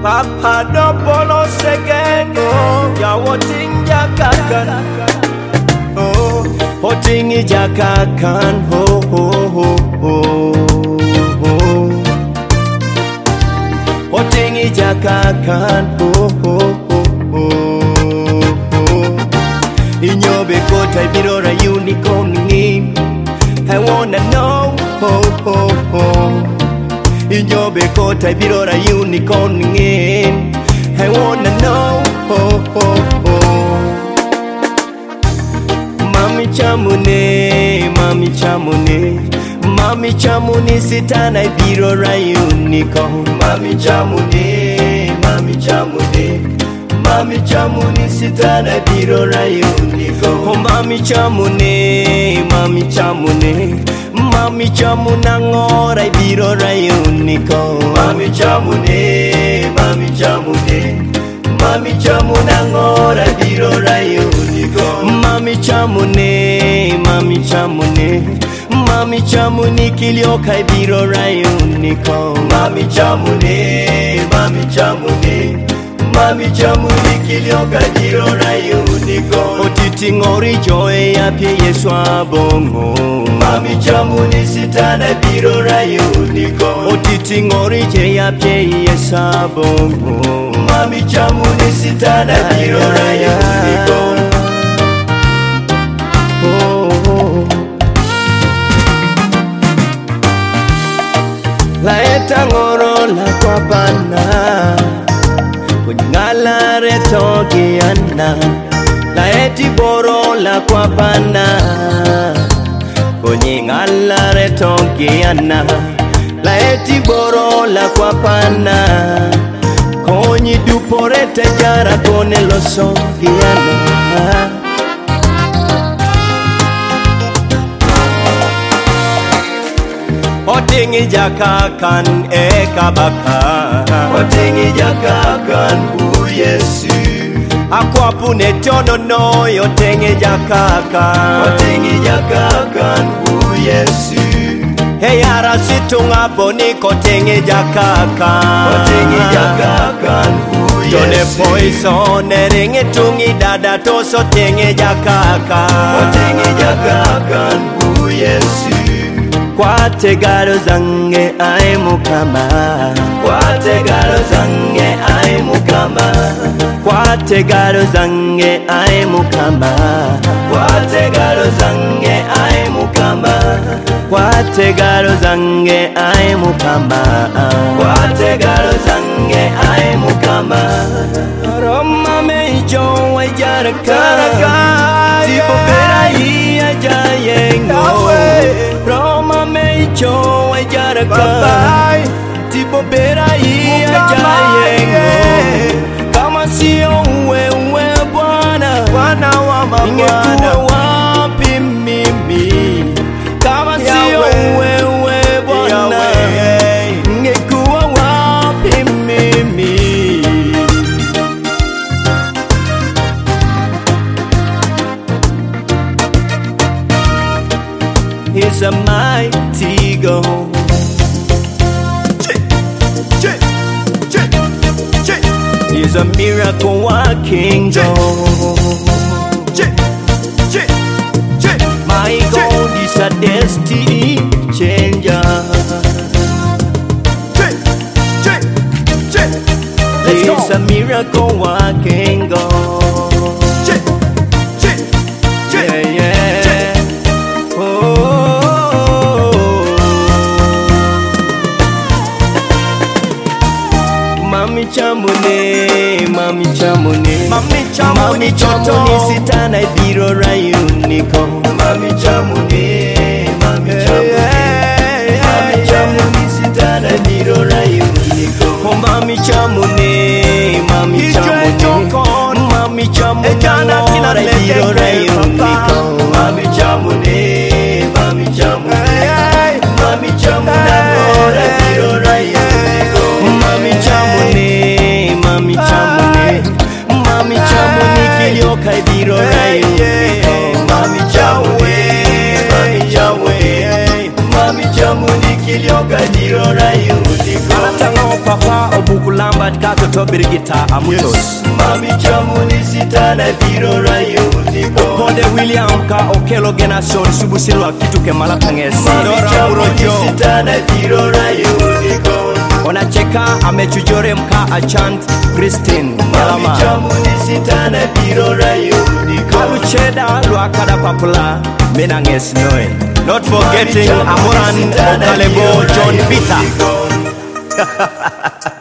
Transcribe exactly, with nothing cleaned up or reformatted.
Papa Dobolo Segen, oh, Yawoting Jakakan, oh, Hoting Jakakan, ho, ho, ho, ho, ho, Hoting Jakakan, ho, ho, ho, ho, ho, in your Bekota Bidora unicorn name, I wanna know, ho, ho, ho. In your Bekota Bidora unicorn name, I wanna know, oh, oh, oh. Mami Chamune, Mami Chamune, Mami Chamune sitana Bidora unicorn. Mami Chamune, Mami Chamune, Mami Chamune sitana Bidora unicorn. Oh, Mami Chamune, Mami Chamune, Mami Chamuna ngora Bidora unicorn. Mami Chamune, Mami Chamune, Mami Chamuna ngora Bidora unicorn. Mami Chamune, Mami Chamune, Mami Chamune kilioka Bidora unicorn. Mami Chamune, Mami Chamune, Mami Chamune kilioka Bidora unicorn. Otiti ngori joy ya pie Yeswa bongo. Mami Chamune sitana Bidora unicorn. Otiti ngori je ya pie Yeswa bongo. Mami Chamune sitana Bidora unicorn. Oh, oh. La eta ngoro la kwa bana, kunyala reto kiana. La eti boro la kwa bana, kunyala reto kiana. La eti boro la kwa bana, konyi dupore te jara kone lo so kiana. Otingi jakakan e kabaka, Otingi jakakan u Yesu. Akwapune tono no Otingi jakakan, Otingi jakakan u Yesu. Hey ara situnga boni Otingi jakakan, Otingi jakakan u Yesu. Jone poison eringi tungi dada toso Otingi jakakan, Otingi jakakan u Yesu. Kwate garo zange ai mukama, Kwate garo zange ai mukama, Kwate garo zange ai mukama, Kwate garo zange ai mukama, Kwate garo zange ai mukama, Kwate garo zange ai mukama. Roma mejo ai jaraka, tipo berai ai jayengo. Roma mejo ai jaraka, tipo berai ai jayengo. Kama sio wewe Bwana, Bwana wa mabwana, ningekuwa wapi mimi? Kama sio wewe Bwana, ningekuwa wapi mimi? He's a mighty God. He's a miracle working God. My God is a destiny changer. He's a miracle working God. Yeah, yeah. Oh, Mami Chamune, Mami Chamune, Mami Chamune, Chamune sitana Bidora unicorn. Mami Chamune, Mami Chamune, Mami Chamune sitana Bidora unicorn. Oh Mami Chamune, Mami Chamune, Mami Chamune, Bidora unicorn. Mami Chamune, Mami Chamune, Mami Chamune, Bidora unicorn. Mami Chamune, Mami Chamune, Mami Chamune kilioka Bidora unicorn. Mami Chamune, Mami Chamune, Mami Chamune kilioka Bidora unicorn. Alatanga papa obukulamba Robert Kato to Birgita Amutos. Yes. Mami Chamuni Sitana Biro Rayuniko. Pode William Ka Okelo Genation Subusilwa Kituke Malapangesi. Mami Chamuni Sitana Biro Rayuniko. Onacheka amechujore mka achant Christine Mami Chamuni Sitana Biro Rayuniko. Alucheda Luakada Papula Menanges Noe. Not forgetting Amoran Okalebo John Peter.